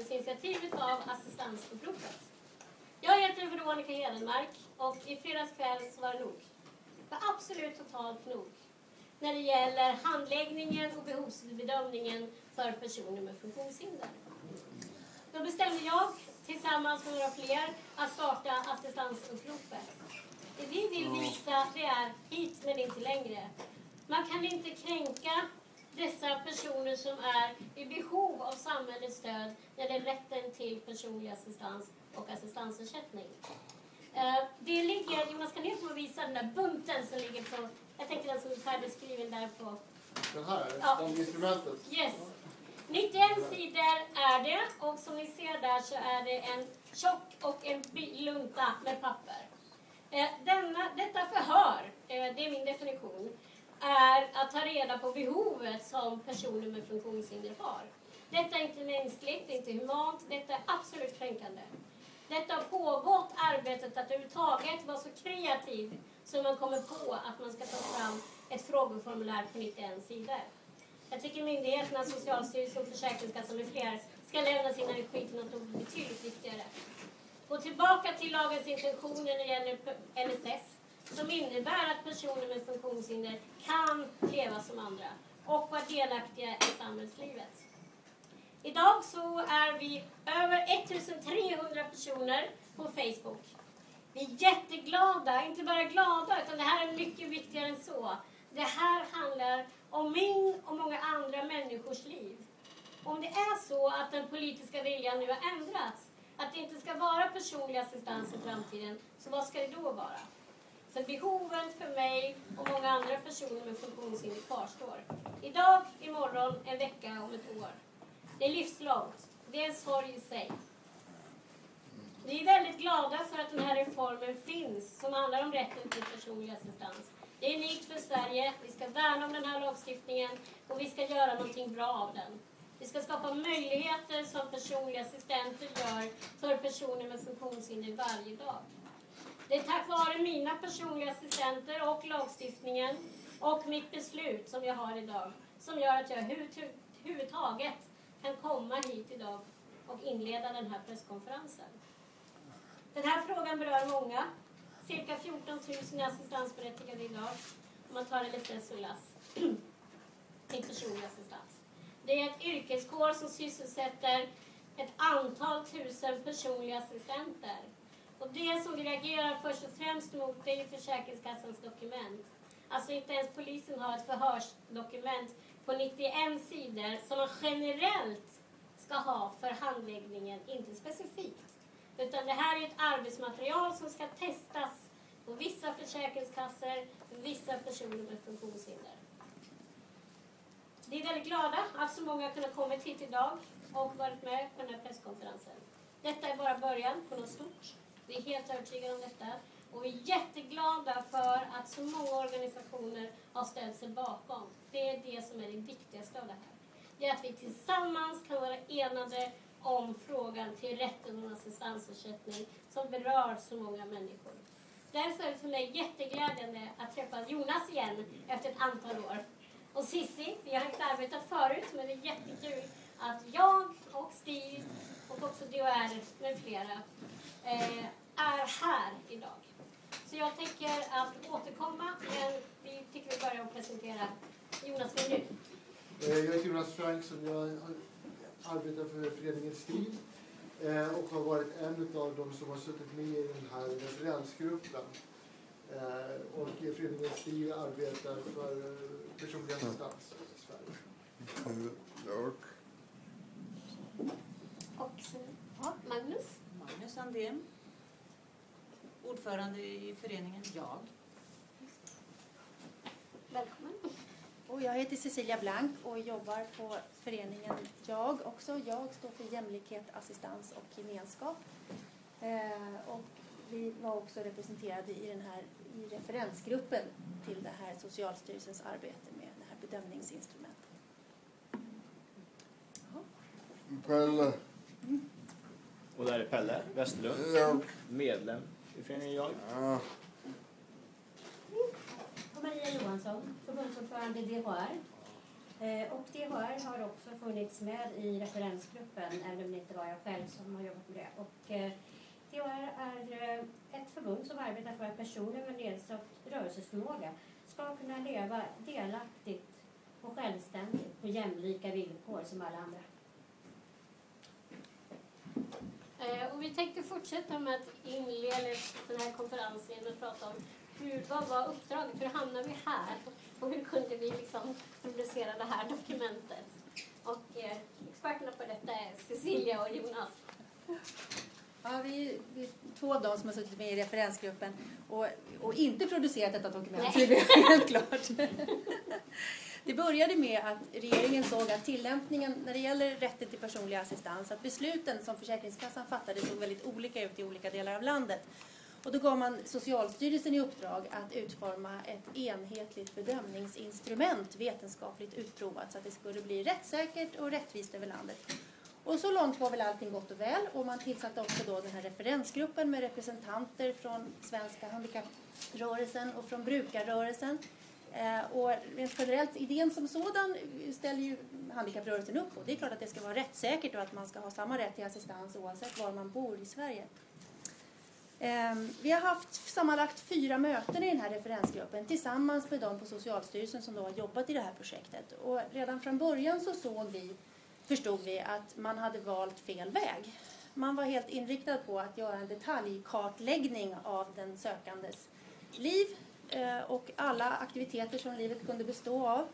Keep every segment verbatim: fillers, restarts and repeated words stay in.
samhällsinitiativet av assistansuppropet. Jag heter Veronica Hedenmark och i fredags kväll så var det nog. Det var absolut totalt nog när det gäller handläggningen och behovsbedömningen för personer med funktionshinder. Då bestämde jag tillsammans med några fler att starta assistansuppropet. Det vi vill visa det är hit men inte längre. Man kan inte kränka dessa personer som är i behov av samhällets stöd när det är rätten till personlig assistans och assistansersättning. Det ligger, Jonas kan ni få visa den där bunten som ligger på, jag tänkte den som är färdigskriven där på. Den här, ja. om instrumentet. Yes. nittioen sidor är det och som ni ser där så är det en tjock och en lunta med papper. Denna, detta förhör, det är min definition, är att ta reda på behovet som personer med funktionshinder har. Detta är inte mänskligt, det är inte humant, detta är absolut kränkande. Detta har pågått arbetet att överhuvudtaget vara så kreativ så man kommer på att man ska ta fram ett frågeformulär på nittioen sidor. Jag tycker myndigheterna, Socialstyrelsen och Försäkringskassan med flera ska lämna sin energi till något betydligt viktigare. Gå tillbaka till lagens intentioner när det gäller L S S som innebär att personer med funktionshinder kan leva som andra och vara delaktiga i samhällslivet. Idag så är vi över ettusentrehundra personer på Facebook. Vi är jätteglada, inte bara glada utan det här är mycket viktigare än så. Det här handlar om min och många andra människors liv. Om det är så att den politiska viljan nu har ändrats, att det inte ska vara personlig assistans i framtiden, så vad ska det då vara? För behovet för mig och många andra personer med funktionshinder kvarstår. Idag, imorgon, en vecka om ett år. Det är livslångt. Det är en sorg i sig. Vi är väldigt glada för att den här reformen finns som handlar om rätten till personlig assistans. Det är unikt för Sverige. Vi ska värna om den här lagstiftningen och vi ska göra någonting bra av den. Vi ska skapa möjligheter som personliga assistenter gör för personer med funktionshinder varje dag. Det är tack vare mina personliga assistenter och lagstiftningen och mitt beslut som jag har idag som gör att jag överhuvudtaget kan komma hit idag och inleda den här presskonferensen. Den här frågan berör många. Cirka fjorton tusen är assistansberättigade idag om man tar L S S och L A S till personlig assistans. Det är ett yrkeskår som sysselsätter ett antal tusen personliga assistenter. Och det som vi reagerar först och främst mot det är Försäkringskassans dokument. Alltså inte ens polisen har ett förhörsdokument på nittioen sidor som man generellt ska ha för handläggningen, inte specifikt. Utan det här är ett arbetsmaterial som ska testas på vissa försäkringskassor, vissa personer med funktionshinder. Vi är väldigt glada att så många har kunnat komma hit idag och varit med på den här presskonferensen. Detta är bara början på något stort. Vi är helt övertygade om detta. Och vi är jätteglada för att så många organisationer har ställt sig bakom. Det är det som är det viktigaste av det här. Det är att vi tillsammans kan vara enade om frågan till rätten och assistansersättning som berör så många människor. Därför är det för mig jätteglädjande att träffa Jonas igen efter ett antal år. Och Sissi, vi har inte arbetat förut men det är jättekul att jag och Stig och också D O R med flera eh, är här idag. Så jag tänker att återkomma, men vi tycker vi börjar att presentera Jonas för nu. Jag heter Jonas Frank som jag arbetar för föreningen STIL och har varit en av de som har suttit med i den här referensgruppen. Och föreningen STIL arbetar för personlig assistans i Sverige. Och så, ja, Magnus. Magnus Andén. Ordförande i föreningen Jag. Välkommen. Och jag heter Cecilia Blank och jobbar på föreningen Jag också. Jag står för jämlikhet, assistans och gemenskap. Eh, och vi var också representerade i den här i referensgruppen till det här Socialstyrelsens arbete med det här bedömningsinstrumentet. Pelle. Mm. Och där är Pelle Westerlund, Ja. medlem i föreningen Jag. Ja. Och Maria Johansson, förbundsordförande i D H R. Eh, och D H R har också funnits med i referensgruppen, även om det inte var jag själv som har jobbat med det. Och, eh, D H R är eh, ett förbund som arbetar för att personer med nedsatt rörelseförmåga ska kunna leva delaktigt och självständigt på jämlika villkor som alla andra. Eh, och vi tänkte fortsätta med att inleda den här konferensen och prata om hur, vad var uppdraget, hur hamnade vi här och hur kunde vi liksom producera det här dokumentet. Och eh, experterna på detta är Cecilia och Jonas. Ja, vi, vi är två av dem som har suttit med i referensgruppen och, och inte producerat detta dokument, så det är helt klart. Det började med att regeringen såg att tillämpningen när det gäller rätten till personlig assistans, att besluten som Försäkringskassan fattade såg väldigt olika ut i olika delar av landet. Och då gav man Socialstyrelsen i uppdrag att utforma ett enhetligt bedömningsinstrument, vetenskapligt utprovat, så att det skulle bli rättssäkert och rättvist över landet. Och så långt var väl allting gott och väl, och man tillsatte också då den här referensgruppen med representanter från svenska handikapprörelsen och från brukarrörelsen. Eh, och rent generellt, idén som sådan ställer ju handikapprörelsen upp på. Det är klart att det ska vara rättssäkert och att man ska ha samma rätt till assistans oavsett var man bor i Sverige. Eh, vi har haft sammanlagt fyra möten i den här referensgruppen tillsammans med dem på Socialstyrelsen som då har jobbat i det här projektet. Och redan från början så såg vi, förstod vi att man hade valt fel väg. Man var helt inriktad på att göra en detaljkartläggning av den sökandes liv och alla aktiviteter som livet kunde bestå av.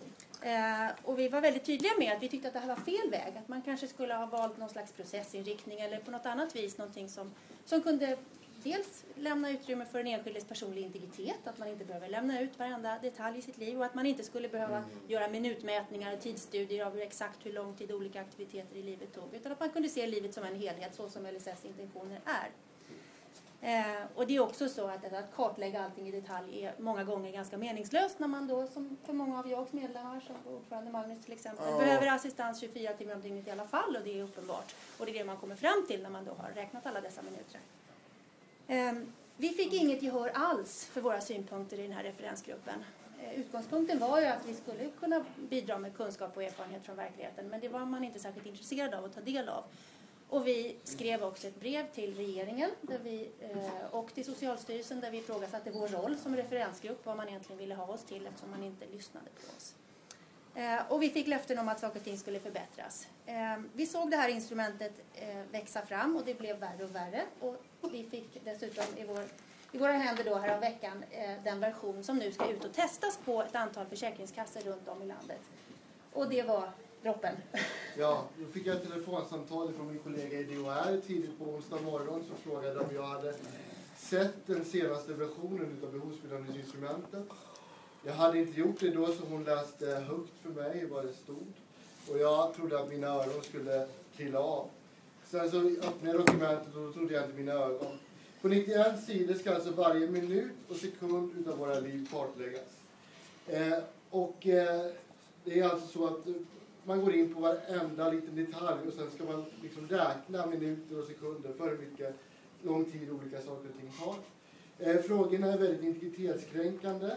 Och vi var väldigt tydliga med att vi tyckte att det här var fel väg. Att man kanske skulle ha valt någon slags processinriktning eller på något annat vis någonting som, som kunde dels lämna utrymme för en enskildes personlig integritet, att man inte behöver lämna ut varenda detalj i sitt liv, och att man inte skulle behöva mm. göra minutmätningar och tidsstudier av exakt hur lång tid olika aktiviteter i livet tog, utan att man kunde se livet som en helhet så som L S S intentioner är. Eh, och det är också så att, att kartlägga allting i detalj är många gånger ganska meningslöst när man då, som för många av Jags medlemmar, som ordförande Magnus till exempel, oh. behöver assistans tjugofyra timmar om dygnet i alla fall, och det är uppenbart. Och det är det man kommer fram till när man då har räknat alla dessa minuter. Um, vi fick inget gehör alls för våra synpunkter i den här referensgruppen. Uh, utgångspunkten var ju att vi skulle kunna bidra med kunskap och erfarenhet från verkligheten, men det var man inte särskilt intresserad av att ta del av. Och vi skrev också ett brev till regeringen där vi, uh, och till Socialstyrelsen där vi ifrågasatte vår roll som referensgrupp, vad man egentligen ville ha oss till eftersom man inte lyssnade på oss. Uh, och vi fick löften om att saker och ting skulle förbättras. Uh, vi såg det här instrumentet uh, växa fram, och det blev värre och värre. Och vi fick dessutom i, vår, i våra händer då här om veckan uh, den version som nu ska ut och testas på ett antal försäkringskassor runt om i landet. Och det var droppen. Ja, då fick jag ett telefonsamtal från min kollega i D H R tidigt på onsdag morgon som frågade om jag hade sett den senaste versionen av behovsbedömningsinstrumentet. Jag hade inte gjort det då, så hon läste högt för mig vad det stod. Och jag trodde att mina öron skulle trilla av. Sen så öppnade jag dokumentet och då trodde jag inte mina ögon. På nittioen sidor ska alltså varje minut och sekund utav våra liv kartläggas. Eh, och eh, det är alltså så att man går in på varenda liten detalj och sen ska man liksom räkna minuter och sekunder för hur mycket lång tid olika saker och ting tar. Eh, frågorna är väldigt integritetskränkande.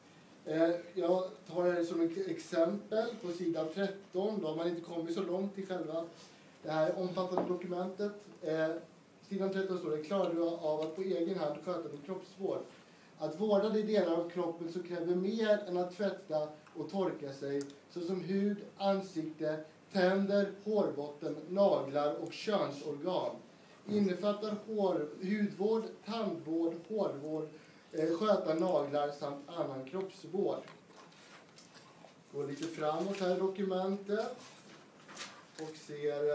Jag tar det som ett exempel på sidan tretton. Då har man inte kommit så långt i själva det här omfattande dokumentet. Eh, sidan tretton står det: klarar du av att på egen hand sköta din kroppsvård? Att vårda de delar av kroppen som kräver mer än att tvätta och torka sig, såsom hud, ansikte, tänder, hårbotten, naglar och könsorgan. Innefattar hår, hudvård, tandvård, hårvård, sköta naglar samt annan kroppsvård. Går lite framåt här i dokumentet och ser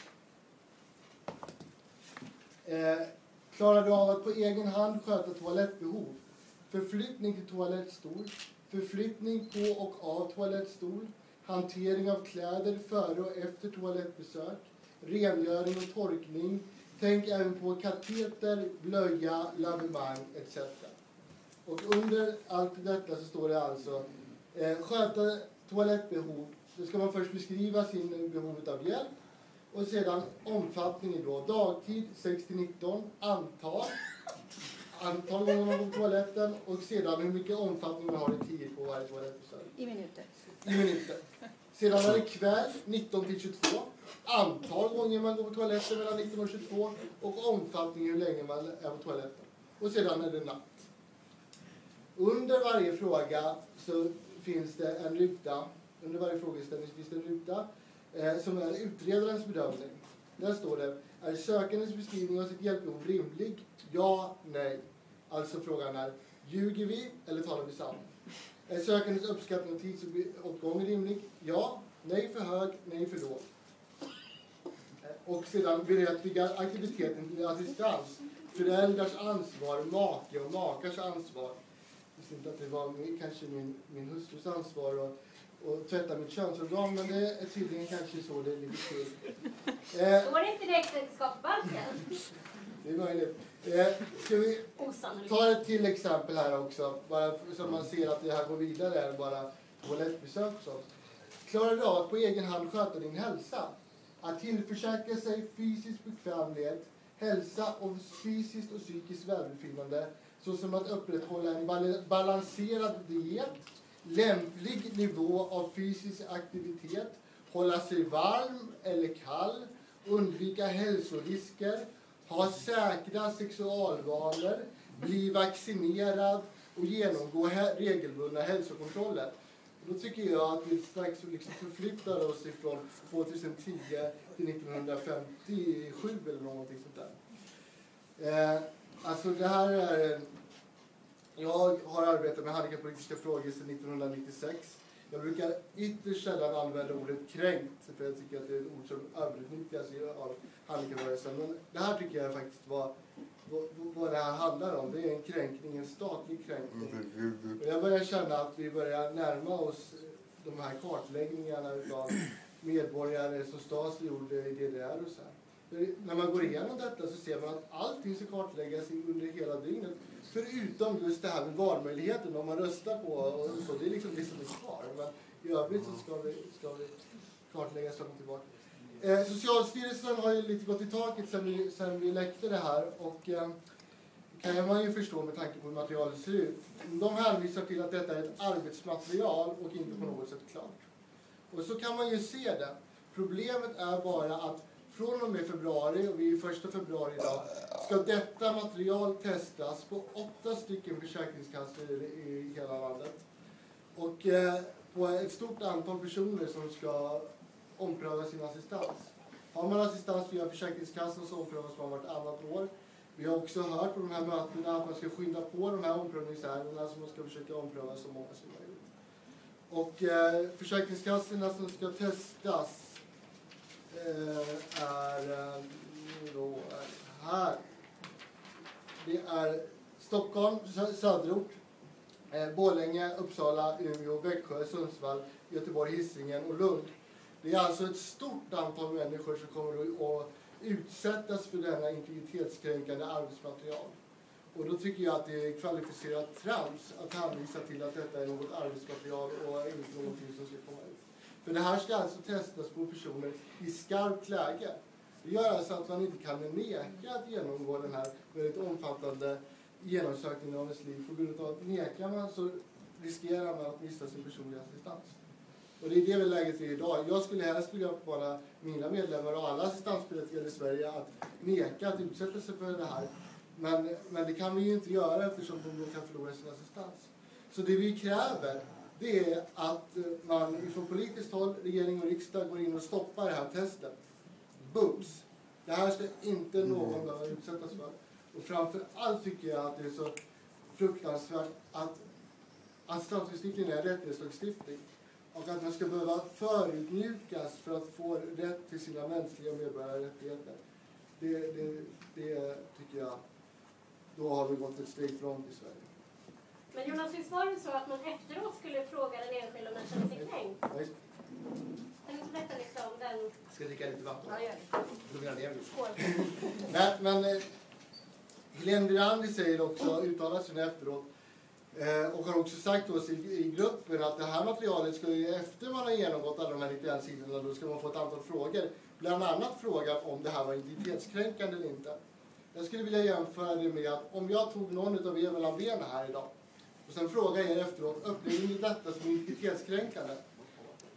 eh, klarar du av att på egen hand sköta toalettbehov, förflyttning till toalettstol, förflyttning på och av toalettstol, hantering av kläder före och efter toalettbesök, rengöring och torkning. Tänk även på kateter, blöja, lavemang et cetera. Och under allt detta så står det alltså eh, sköta toalettbehov. Då ska man först beskriva sin behov av hjälp. Och sedan omfattningen då. Dagtid sex till nitton. Antal. Antal gånger man går på toaletten. Och sedan hur mycket omfattning man har i tid på varje toalettbesök. I minuter. I minuter. Sedan är det kväll nitton till tjugotvå. Antal gånger man går på toaletten mellan nitton och tjugotvå. Och omfattning hur länge man är på toaletten. Och sedan är det natt. Under varje fråga så finns det en ruta. Under varje frågeställning finns det en ruta. Eh, som är utredarens bedömning. Där står det: är sökandens beskrivning av sitt hjälpbehov rimlig? Ja, nej. Alltså frågan är: ljuger vi eller talar vi sanning? Är sökandens uppskattning av tidsåtgång rimlig? Ja, nej för hög, nej för låg. Och sedan berättigar aktiviteten till assistans, föräldrars ansvar, make och makars ansvar. Jag visste inte att det var kanske min, min hustrus ansvar att och tvätta mitt könsorgan, men det är tydligen kanske så det ligger till. Eh, Står det inte i äktenskapsbalken? det är möjligt. Eh, ska vi Osannolikt. ta ett till exempel här också, bara så man ser att det här går vidare än bara toalettbesök och sånt. Klarar du av att på egen hand sköta din hälsa? Att tillförsäkra sig fysisk bekvämlighet, hälsa och fysiskt och psykiskt välbefinnande, såsom att upprätthålla en bal- balanserad diet, lämplig nivå av fysisk aktivitet, hålla sig varm eller kall, undvika hälsorisker, ha säkra sexualvanor, bli vaccinerad och genomgå he- regelbundna hälsokontroller. Då tycker jag att vi strax liksom förflyttar oss ifrån tjugohundratio till nittonhundrafemtiosju eller någonting sånt där. Eh, alltså det här är... Jag har arbetat med handikappolitiska frågor sedan nittonhundranittiosex. Jag brukar ytterst sällan använda ordet kränkt, för jag tycker att det är ett ord som överutnyttjas av handikapprörelsen. Men det här tycker jag faktiskt var vad, vad det här handlar om. Det är en kränkning, en statlig kränkning. Och jag börjar känna att vi börjar närma oss de här kartläggningarna av medborgare som Stasi gjorde i D D R och så här. För när man går igenom detta så ser man att allting ska kartläggas under hela dygnet. Förutom just det här med valmöjligheten, om man röstar på och så. Det är liksom det som är kvar. Men i övrigt så ska vi, ska vi kartläggas fram och tillbaka. Eh, Socialstyrelsen har ju lite gått i taket sen vi, sen vi läckte det här. Och eh, kan man ju förstå med tanke på hur materialet ser ut. De hänvisar till att detta är ett arbetsmaterial och inte på något sätt klart. Och så kan man ju se det. Problemet är bara att från och med februari, och vi är första februari idag, ska detta material testas på åtta stycken försäkringskassor i hela landet. Och eh, på ett stort antal personer som ska ompröva sin assistans. Har man assistans via försäkringskassan så omprövas man vartannat år. Vi har också hört på de här mötena att man ska skynda på de här omprövningsärendena, så man ska försöka ompröva så många som möjligt. Och eh, försäkringskassorna som ska testas är då här. Det är Stockholm, söderort, Borlänge, Uppsala, Umeå, Växjö, Sundsvall, Göteborg, Hisingen och Lund. Det är alltså ett stort antal människor som kommer att utsättas för denna integritetskränkande arbetsmaterial. Och då tycker jag att det är kvalificerat trams att hänvisa till att detta är något arbetsmaterial och inte någonting som ska komma ut. För det här ska alltså testas på personer i skarpt läge. Det gör alltså att man inte kan neka att genomgå den här väldigt omfattande genomsökningen av ens liv. På grund av att nekar man så riskerar man att missa sin personliga assistans. Och det är det läget är idag. Jag skulle helst vilja bara mina medlemmar och alla assistansberättigade i Sverige att neka att utsätta sig för det här. Men, men det kan vi ju inte göra eftersom de då kan förlora sin assistans. Så det vi kräver, det är att man från politiskt håll, regering och riksdag går in och stoppar det här testet. Bums! Det här ska inte någon behöva utsättas för. Och framför allt tycker jag att det är så fruktansvärt att assistanslagstiftningen är en rättighetslagstiftning. Och att man ska behöva förutmjukas för att få rätt till sina mänskliga medborgarrättigheter. Det, det, det tycker jag, då har vi gått ett steg framåt i Sverige. Men Jonas, visst var det så att man efteråt skulle fråga den enskilda om den känner sig kränkt? Nej. Kan du berätta lite om den? Ska jag dricka lite vatten? Ja, gör det. Skål. Nej, men eh, Helene Virandi säger också, uttalar sig efteråt, eh, och har också sagt oss i, i gruppen att det här materialet ska ju, efter man har genomgått alla de här nittioen sidorna, då ska man få ett antal frågor. Bland annat frågan om det här var integritetskränkande eller inte. Jag skulle vilja jämföra det med att om jag tog någon av er mellan benen här idag och sen frågar er efteråt, upplever ni detta som integritetskränkande?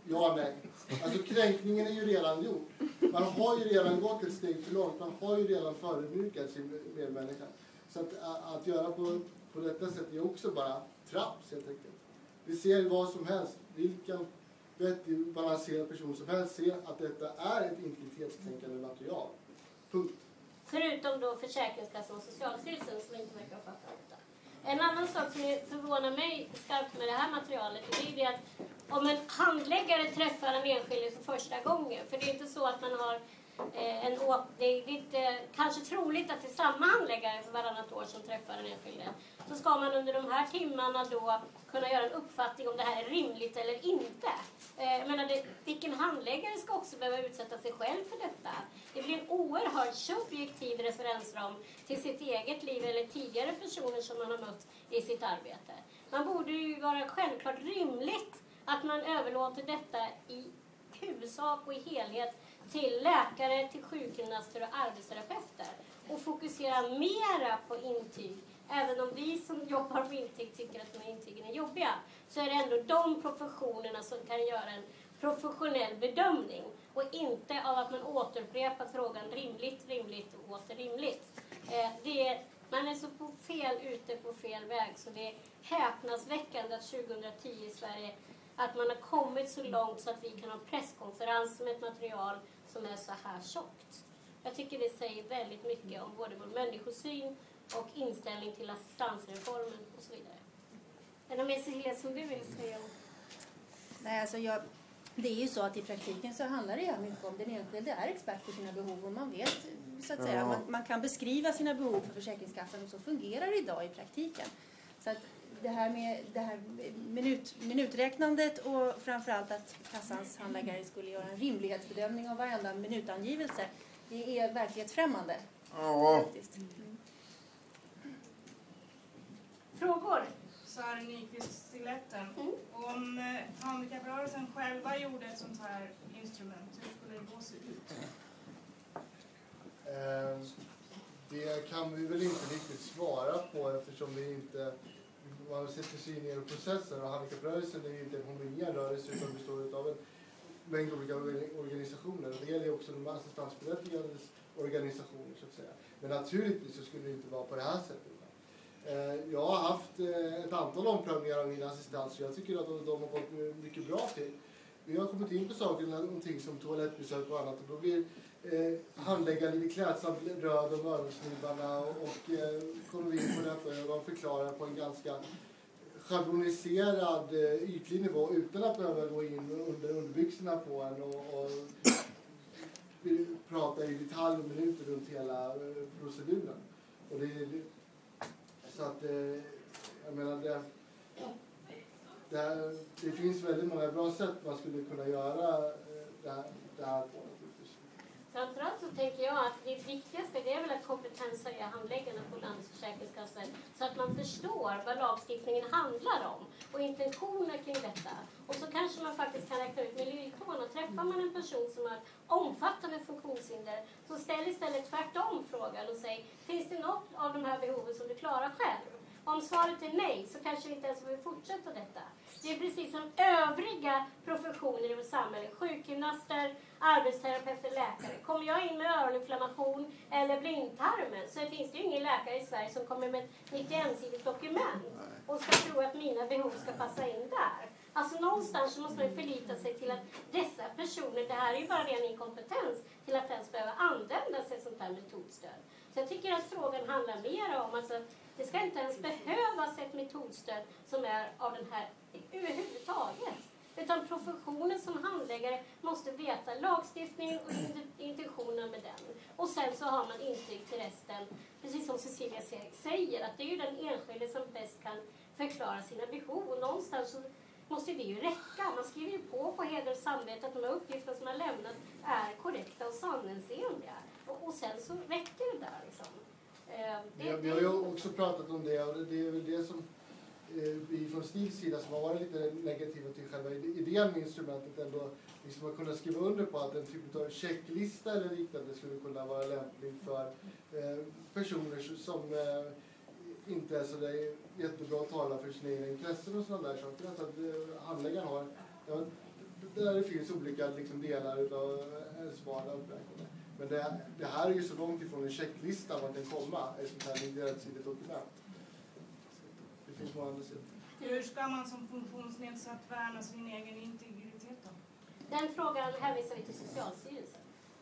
Ja, nej. Alltså kränkningen är ju redan gjord. Man har ju redan gått ett steg för långt. Man har ju redan förödmjukat sin medmänniska. Så att, att göra på, på detta sätt är också bara trams helt enkelt. Vi ser vad som helst. Vilken vettig balanserad person som helst ser att detta är ett integritetskränkande material. Punkt. Förutom då Försäkringskassan och Socialstyrelsen som inte verkar ha fattat detta. En annan sak som förvånar mig skarpt med det här materialet är det att om en handläggare träffar en enskild för första gången, för det är inte så att man har eh, en å- det är inte kanske troligt att det är samma handläggare för varannat år som träffar en enskild, så ska man under de här timmarna då kunna göra en uppfattning om det här är rimligt eller inte. Eh, jag menar, det, vilken handläggare ska också behöva utsätta sig själv för detta? Det blir en oerhört subjektiv referensram till sitt eget liv eller tidigare personer som man har mött i sitt arbete. Man borde ju vara självklart rimligt att man överlåter detta i huvudsak och i helhet till läkare, till sjukgymnaster och arbetsterapeuter och fokusera mera på intyg. Även om vi som jobbar på intyg tycker att de här intygen är jobbiga, så är det ändå de professionerna som kan göra en professionell bedömning och inte av att man återupprepar frågan rimligt, rimligt och åter rimligt. Eh, det är, man är så på fel ute på fel väg, så det är häpnadsväckande att tjugohundratio i Sverige att man har kommit så långt så att vi kan ha presskonferens med ett material som är så här tjockt. Jag tycker det säger väldigt mycket om både vår människosyn och inställning till assistansreformen och så vidare. Är det mer Cecilia som du vill säga om? Nej, alltså jag, det är ju så att i praktiken så handlar det ju mycket om den enskilde är expert på sina behov och man vet så att säga, Ja. man, man kan beskriva sina behov för Försäkringskassan och så fungerar det idag i praktiken. Så att det här med det här minut, minuträknandet och framförallt att kassans handläggare skulle göra en rimlighetsbedömning av varenda minutangivelse, det är verklighetsfrämmande. Ja. Faktiskt. Mm. Frågor? Sara Nyqvist Stiletten. Mm. Om eh, handikapprörelsen själva gjorde ett sånt här instrument, hur skulle det då se ut? Eh, det kan vi väl inte riktigt svara på eftersom vi inte man sätter sig in i processen, och handikapprörelsen är ju inte en homogen rörelse utan består av en mängd olika organisationer. Det gäller också de assistansberättigades organisationer så att säga. Men naturligtvis så skulle det inte vara på det här sättet. Jag har haft ett antal omprövningar av min assistans och jag tycker att de har gått mycket bra till. Vi har kommit in på saker, någonting som toalettbesök och annat, och då blir eh, handläggaren lite klädsamt röd om öronsnibbarna och, och eh, kommer vi in på detta och de förklarar på en ganska schabloniserad eh, ytlig nivå utan att behöva gå in under underbyxorna på en och, och prata i detalj och minuter runt hela eh, proceduren. Och det, det, så att eh, jag menar det Det, det finns väldigt många bra sätt man skulle kunna göra det här, det här på. Framförallt så tänker jag att det viktigaste det är väl att kompetenshöja handläggarna på landets försäkringskassor så att man förstår vad lagstiftningen handlar om och intentioner kring detta. Och så kanske man faktiskt kan räkna ut miljöikon. Träffar man en person som har omfattande funktionshinder så ställ istället tvärtom frågan och säg, finns det något av de här behoven som du klarar själv? Om svaret är nej så kanske vi inte ens vill fortsätta detta. Det är precis som övriga professioner i vårt samhälle. Sjukgymnaster, arbetsterapeuter, läkare. Kommer jag in med öroninflammation eller blindtarmen så finns det ju ingen läkare i Sverige som kommer med ett nittioensidigt dokument och ska tro att mina behov ska passa in där. Alltså någonstans så måste man förlita sig till att dessa personer, det här är ju bara ren inkompetens till att ens behöva använda sig av sånt här metodstöd. Så jag tycker att frågan handlar mer om alltså, det ska inte ens behövas ett metodstöd som är av den här överhuvudtaget. Utan professionen som handläggare måste veta lagstiftningen och intentionerna med den. Och sen så har man intyg till resten, precis som Cecilia säger, att det är ju den enskilde som bäst kan förklara sina behov. Och någonstans så måste det ju räcka. Man skriver ju på på heder och samvete att de här uppgifterna som har lämnat är korrekta och sanningsenliga. Och, och sen så räcker det där liksom. Det, vi, vi har ju också pratat om det och det är väl det som eh, vi från Stigs sida som har varit lite negativa till själva idén med instrumentet ändå liksom har kunnat skriva under på att en typ av checklista eller liknande skulle kunna vara lämplig för eh, personer som eh, inte är så där jättebra att tala för sina egna intressen och sådana där saker. Så att eh, handläggaren har, ja, där det finns olika liksom, delar av ens vardag. Men det, det här är ju så långt ifrån en checklista man kan komma, ett sånt här individuellt dokument. Det finns många andra sidor. Hur ska man som funktionsnedsatt värna sin egen integritet då? Den frågan hänvisar vi till Socialstyrelsen.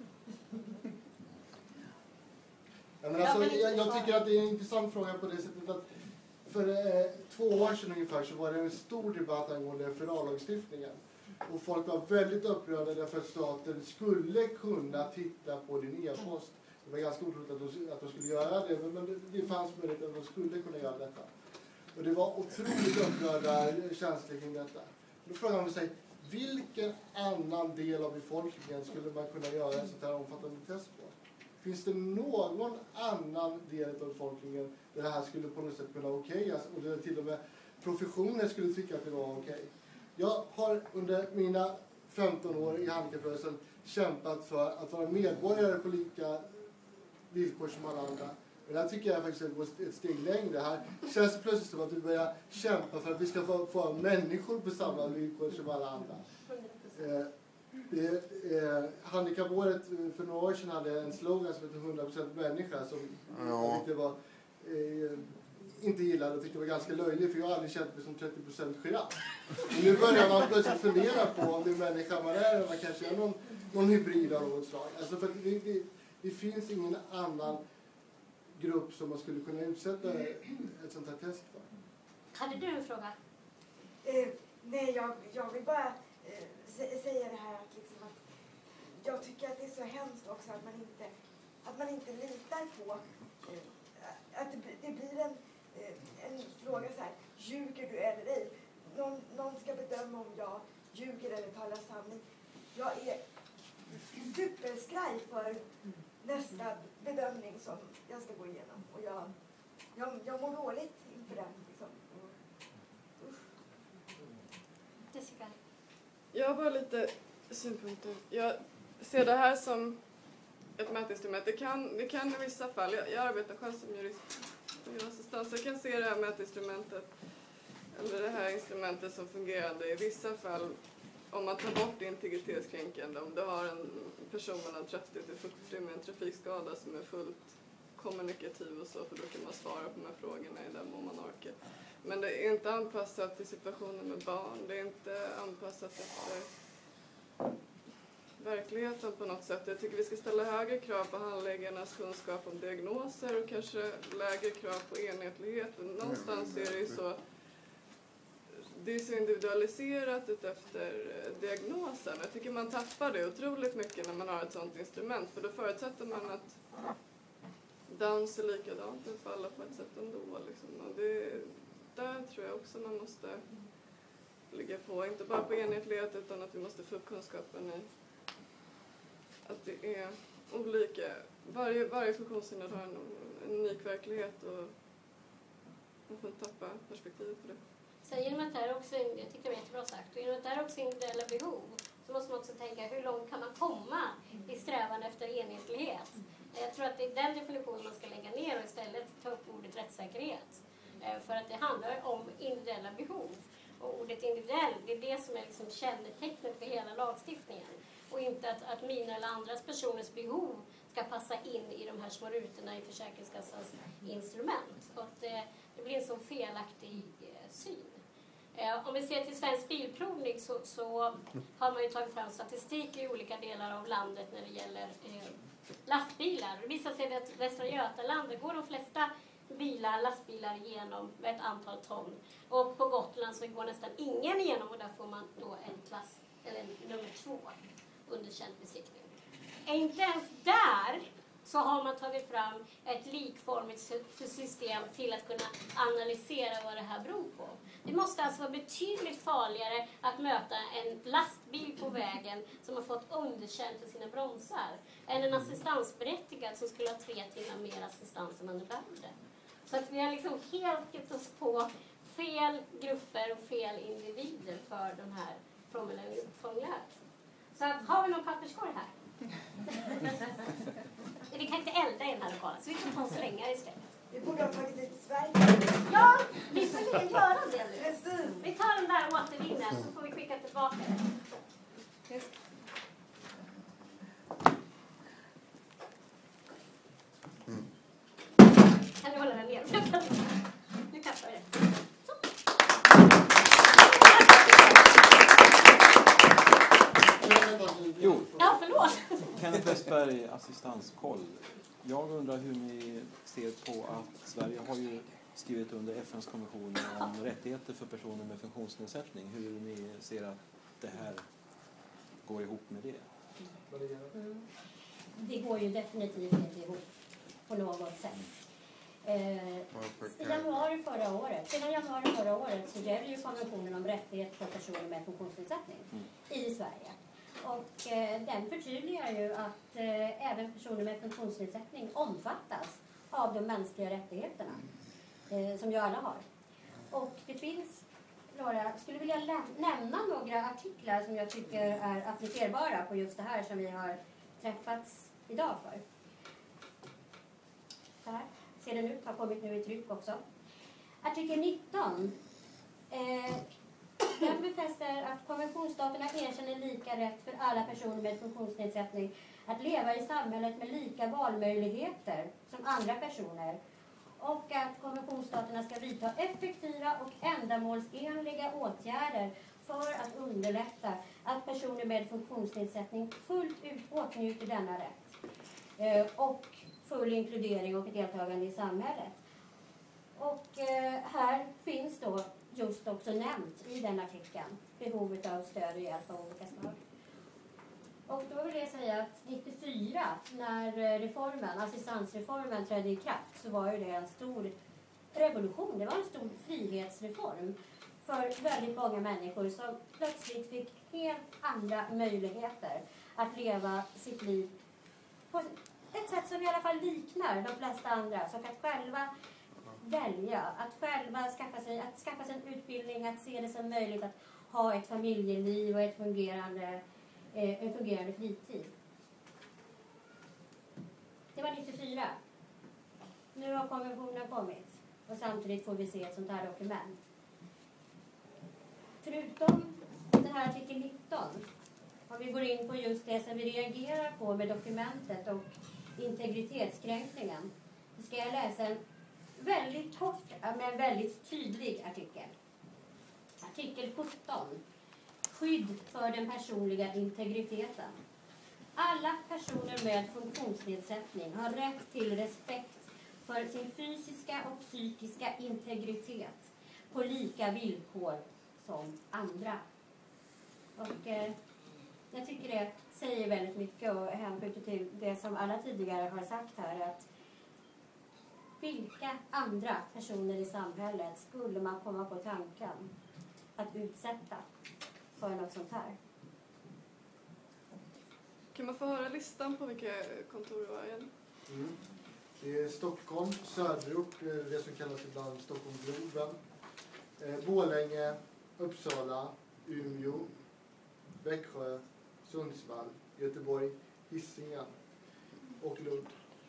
Ja, men alltså, jag, jag tycker att det är en intressant fråga på det sättet att för eh, två år sedan ungefär så var det en stor debatt angående F R A-lagstiftningen. Och folk var väldigt upprörda därför att staten skulle kunna titta på din e-post. Det var ganska otroligt att de, att de skulle göra det, men det, det fanns möjlighet att de skulle kunna göra detta. Och det var otroligt upprörda känslor kring detta. Då frågar man sig, vilken annan del av befolkningen skulle man kunna göra ett sånt här omfattande test på? Finns det någon annan del av befolkningen där det här skulle på något sätt kunna okejas och där till och med professionen skulle tycka att det var okej? Jag har under mina femton år i handikapprörelsen kämpat för att vara medborgare på lika villkor som alla andra. Men här tycker jag faktiskt att det går ett steg längre. Här känns det plötsligt som att du börjar kämpa för att vi ska få, få människor på samma villkor som alla andra. Eh, det, eh, handikappåret för några år sedan hade en slogan som heter hundra procent människa som Ja. inte var eh, inte gillade och tyckte det var ganska löjlig, för jag har aldrig känt mig som trettio procent giraff. Och nu börjar man plötsligt fundera på om det är människa man är eller man kanske är någon, någon hybrid av något slag. Alltså för det, det, det finns ingen annan grupp som man skulle kunna utsätta ett sånt här test för. Hade du en fråga? Eh, nej, jag, jag vill bara eh, sä- säga det här att, liksom att jag tycker att det är så hemskt också att man inte, att man inte litar på eh, att det, det blir en, eh, en fråga så här, ljuger du eller ej? Någon, någon ska bedöma om jag ljuger eller talar sanning. Jag är superskraj för nästa bedömning som jag ska gå igenom. Och jag, jag, jag mår dåligt inför den. Liksom. Jessica? Jag har bara lite synpunkter. Jag ser det här som ett mätinstrument. Det kan, det kan i vissa fall, jag, jag arbetar själv som jurist och gör assistans, så jag kan se det här mätinstrumentet, eller det här instrumentet som fungerande i vissa fall om man tar bort det integritetskränkande. Om du har en person mellan trettio till fyrtio med en trafikskada som är fullt kommunikativ och så, för då kan man svara på de här frågorna i den mån man orkar. Men det är inte anpassat till situationen med barn. Det är inte anpassat efter verkligheten på något sätt. Jag tycker vi ska ställa högre krav på handläggarnas kunskap om diagnoser och kanske lägre krav på enhetlighet. Någonstans är det ju så, det är så individualiserat efter diagnosen. Jag tycker man tappar det otroligt mycket när man har ett sådant instrument. För då förutsätter man att dans är likadant för alla på ett sätt ändå. Liksom. Och det, där tror jag också man måste ligga på. Inte bara på enhetlighet utan att vi måste få upp kunskapen i att det är olika. Varje, varje funktionshinder har en, en unik verklighet och man får inte tappa perspektivet på det. Sen genom att det här också, jag tycker det var jättebra sagt, och genom att det här också är individuella behov så måste man också tänka hur långt kan man komma i strävan efter enhetlighet. Jag tror att det är den definitionen man ska lägga ner och istället ta upp ordet rättssäkerhet. För att det handlar om individuella behov. Och ordet individuell, det är det som är liksom kännetecknet för hela lagstiftningen. Och inte att, att mina eller andras personers behov ska passa in i de här små rutorna i Försäkringskassans instrument. Och att det, det blir en så felaktig eh, syn. Eh, om vi ser till Svensk Bilprovning så, så har man ju tagit fram statistik i olika delar av landet när det gäller eh, lastbilar. Det visar sig att Västra Götaland går de flesta bilar, lastbilar igenom med ett antal ton. Och på Gotland så går nästan ingen igenom och där får man då en klass, eller en nummer två, underkänd besiktning. Inte ens där så har man tagit fram ett likformigt system till att kunna analysera vad det här beror på. Det måste alltså vara betydligt farligare att möta en lastbil på vägen som har fått underkänt för sina bromsar än en assistansberättigad som skulle ha tre timmar mer assistans än man behövde. Så att vi har liksom helt gett oss på fel grupper och fel individer för de här formuläret. Så att, har vi någon papperskorg här? Vi kan inte elda i den här lokalen så vi kan ta oss länge istället. Vi borde ha tagit hit Sverige. Ja, vi får göra det nu. Precis. Vi tar den där och återvinner så får vi skicka tillbaka den. Just. Kan du hålla den ner? Nu kastar vi det. Så. Jo. Ja, förlåt. Kenneth Westberg, assistanskoll. Jag undrar hur ni ser på att Sverige har ju skrivit under F N:s konvention om rättigheter för personer med funktionsnedsättning. Hur ni ser att det här går ihop med det? Mm. Det går ju definitivt inte ihop på något sätt. Eh, I januari förra året, sedan januari förra året så gäller ju konventionen om rättigheter för personer med funktionsnedsättning Mm. i Sverige. Och eh, den förtydligar ju att eh, även personer med funktionsnedsättning omfattas av de mänskliga rättigheterna eh, som ju alla har. Och det finns några, skulle vilja läm- nämna några artiklar som jag tycker är applicerbara på just det här som vi har träffats idag för. Så här ser den ut, har kommit nu i tryck också. Artikel nitton. Eh, den befäster att konventionsstaterna erkänner lika rätt för alla personer med funktionsnedsättning att leva i samhället med lika valmöjligheter som andra personer. Och att konventionsstaterna ska vidta effektiva och ändamålsenliga åtgärder för att underlätta att personer med funktionsnedsättning fullt ut åtnjuter denna rätt. Eh, och full inkludering och deltagande i samhället. Och eh, här finns då just också nämnt i den artikeln behovet av stöd och hjälp av olika slag. Och då vill jag säga att nittiofyra när reformen, assistansreformen trädde i kraft så var ju det en stor revolution. Det var en stor frihetsreform för väldigt många människor som plötsligt fick helt andra möjligheter att leva sitt liv på ett sätt som i alla fall liknar de flesta andra. Så att själva välja, att själva skaffa sig, att skaffa sig en utbildning, att se det som möjligt att ha ett familjeliv och ett fungerande, eh, en fungerande fritid. Det var nittiofyra. Nu har konventionen kommit och samtidigt får vi se ett sånt här dokument. Förutom den här artikel nitton, om vi går in på just det som vi reagerar på med dokumentet och integritetskränkningen, så ska jag läsa en väldigt kort men väldigt tydlig artikel. Artikel sjutton. Skydd för den personliga integriteten. Alla personer med funktionsnedsättning har rätt till respekt för sin fysiska och psykiska integritet på lika villkor som andra. Och eh, jag tycker det säger väldigt mycket och hänskjuter till det som alla tidigare har sagt här, att vilka andra personer i samhället skulle man komma på tanken att utsätta för något sånt här? Kan man få höra listan på vilka kontor det var igen? Mm. Det är Stockholm, söderort, det som kallas ibland Stockholmsgloben, eh, Borlänge, Uppsala, Umeå, Växjö, Sundsvall, Göteborg, Hisingen och Lund.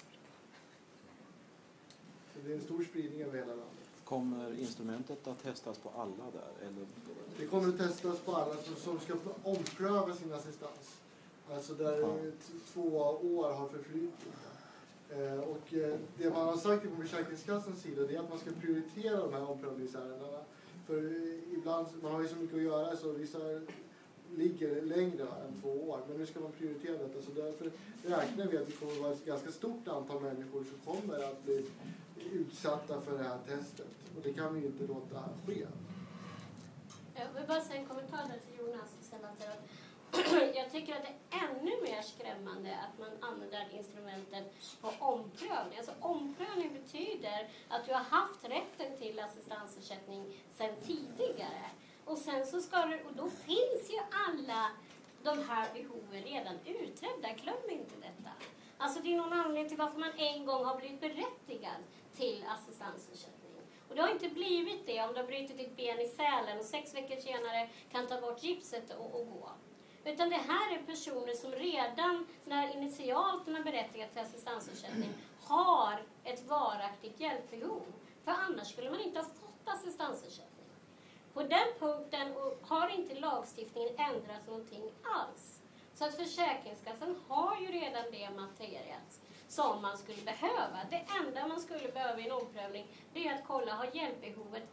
Så det är en stor spridning över hela landet. Kommer instrumentet att testas på alla där? Eller? Det kommer att testas på alla som, som ska ompröva sin assistans. Alltså där Ja. t- två år har förflutit. Eh, och eh, det man har sagt från Försäkringskassans sida, det är att man ska prioritera de här omprövningsärendena. För eh, ibland, man har ju så mycket att göra så vissa ligger längre än två år. Men nu ska man prioritera detta, så därför räknar vi att det kommer att vara ett ganska stort antal människor som kommer att bli utsatta för det här testet. Och det kan vi ju inte låta ske. Jag vill bara säga en kommentar där till Jonas. Jag tycker att det är ännu mer skrämmande att man använder instrumentet på omprövning. Alltså omprövning betyder att du har haft rätten till assistansersättning sedan tidigare. Och sen så ska du, och då finns ju alla de här behoven redan utredda. Glöm inte detta. Alltså det är någon anledning till varför man en gång har blivit berättigad till assistansersättning. Och det har inte blivit det om du har brutit ditt ben i Sälen och sex veckor senare kan ta bort gipset och, och gå. Utan det här är personer som redan när initialt man berättigat till assistansersättning har ett varaktigt hjälpbehov. För annars skulle man inte ha fått assistansersättning. På den punkten har inte lagstiftningen ändrats någonting alls. Så att Försäkringskassan har ju redan det materialet som man skulle behöva. Det enda man skulle behöva i en omprövning, det är att kolla, har hjälpbehovet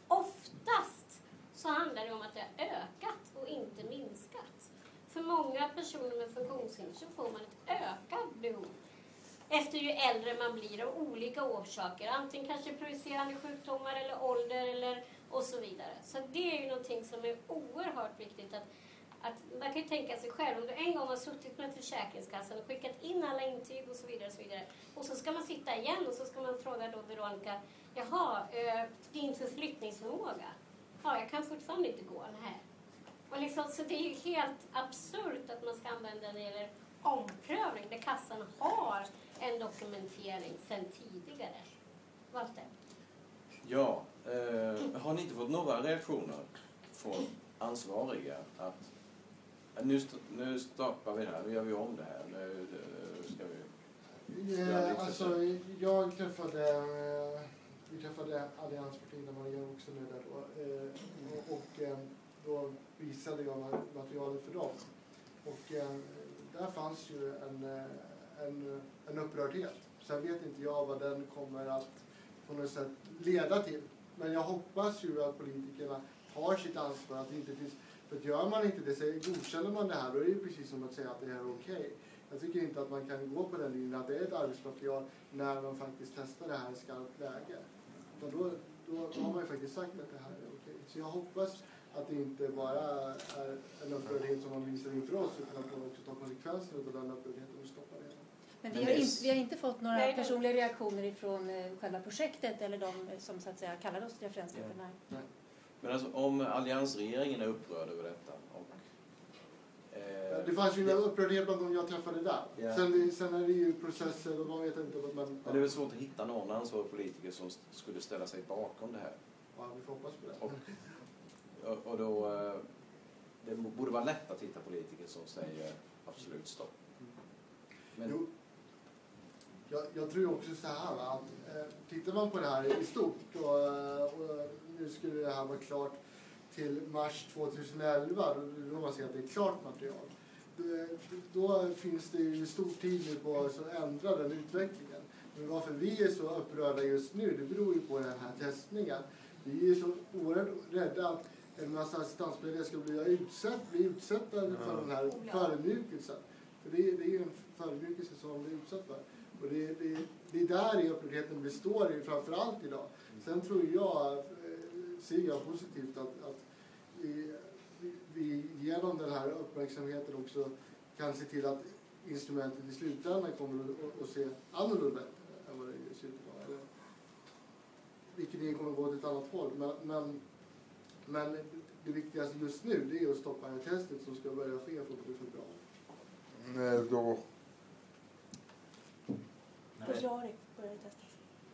oftast så handlar det om att det har ökat och inte minskat. För många personer med funktionshinder så får man ett ökat behov. Efter ju äldre man blir av olika orsaker. Antingen kanske projicerande sjukdomar eller ålder eller och så vidare. Så det är ju någonting som är oerhört viktigt att Att man kan ju tänka sig själv, om du en gång har suttit med Försäkringskassan och skickat in alla intyg och så vidare och så vidare. Och så ska man sitta igen och så ska man fråga då Veronica, jaha, eh, din förflyttningsförmåga? Ja, jag kan fortfarande inte gå. Nej. Och liksom, så det är ju helt absurt att man ska använda det gäller omprövning där kassan har en dokumentering sedan tidigare. Walter? Ja, eh, har ni inte fått några reaktioner från ansvariga att nu, st- nu stoppar vi det här, nu gör vi om det här, nu, nu ska vi... Ja, alltså, jag träffade, eh, vi träffade allianspartierna, Maria också nu där då, eh, och, och eh, då visade jag materialet för dem. Och eh, där fanns ju en, en, en upprördhet. Sen vet inte jag vad den kommer att på något sätt leda till. Men jag hoppas ju att politikerna tar sitt ansvar, att det inte finns. För gör man inte det, så godkänner man det här, då är det precis som att säga att det här är okej. Okay. Jag tycker inte att man kan gå på den linjen att det är ett arbetsmaterial när man faktiskt testar det här i skarpt läge. Då, då, då har man ju faktiskt sagt att det här är okej. Okay. Så jag hoppas att det inte bara är en upprördhet som man visar inför oss, utan att man också tar konsekvenserna av den upprördheten och stoppar det. Men vi har, in, vi har inte fått några personliga reaktioner ifrån eh, själva projektet eller de som så att säga kallar oss till referensgruppen här. Nej. Men alltså, om alliansregeringen är upprörd över detta och... Eh, det fanns ju en upprördhet bland dem jag träffade där. Ja. Sen, sen är det ju processer och man vet inte vad man... Men det är väl svårt att hitta någon ansvarig politiker som skulle ställa sig bakom det här. Ja, vi får hoppas på det. Och, och då... Eh, det borde vara lätt att hitta politiker som säger absolut stopp. Men, jo. Jag, jag tror också så här att eh, tittar man på det här i stort och, och nu skulle det här vara klart till mars tjugoelva, då, då man säger att det är klart material. Det, då finns det ju stor tid nu på att ändra den utvecklingen. Men varför vi är så upprörda just nu, det beror ju på den här testningen. Vi är så oerhört rädda att en massa assistansberättigade ska bli, utsatt, bli utsatta för den här förödmjukelsen. För det, det är ju en förödmjukelse som man blir utsatt för. Och det, det, det är där upprördheten består i, framförallt idag. Sen tror jag, ser jag positivt att, att vi, vi genom den här uppmärksamheten också kan se till att instrumentet i slutändan kommer att, att se annorlunda än vad det ser ut idag. Eller, vilket kommer att gå åt ett annat håll. Men, men, men det viktigaste just nu, det är att stoppa det här testet som ska börja ske från februari. Nej, då... Februari börjar det testas.